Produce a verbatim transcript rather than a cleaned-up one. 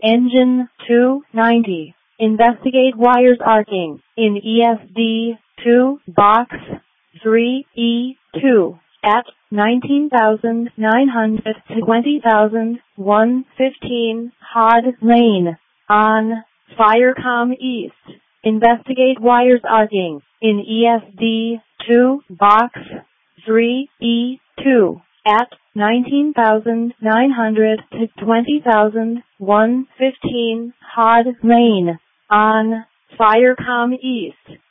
Engine two ninety. Investigate wires arcing in E S D two Box three E two at nineteen thousand nine hundred to twenty thousand one hundred fifteen Hod Lane on Firecom East. Investigate wires arcing in E S D two Box three E two at nineteen thousand nine hundred to twenty thousand one hundred fifteen Hod Lane on Firecom East.